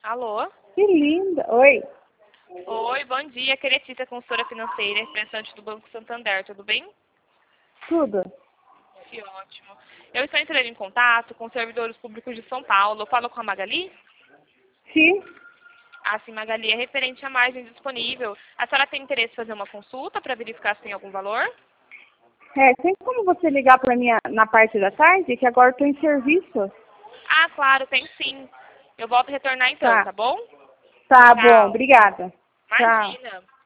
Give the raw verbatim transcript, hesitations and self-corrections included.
Alô? Que linda. Oi. Oi, bom dia. Aqui é Letícia, consultora financeira e representante do Banco Santander, tudo bem? Tudo. Que ótimo. Eu estou entrando em contato com os servidores públicos de São Paulo. Eu falo com a Magali? Sim. Ah, sim, Magali, é referente à margem disponível. A senhora tem interesse em fazer uma consulta para verificar se tem algum valor? É, tem como você ligar para mim na parte da tarde? Que agora eu estou em serviço. Ah, claro, tem sim. Eu volto a retornar então, Tá. tá bom? Tá bom. Tchau. Obrigada. Tchau. Imagina.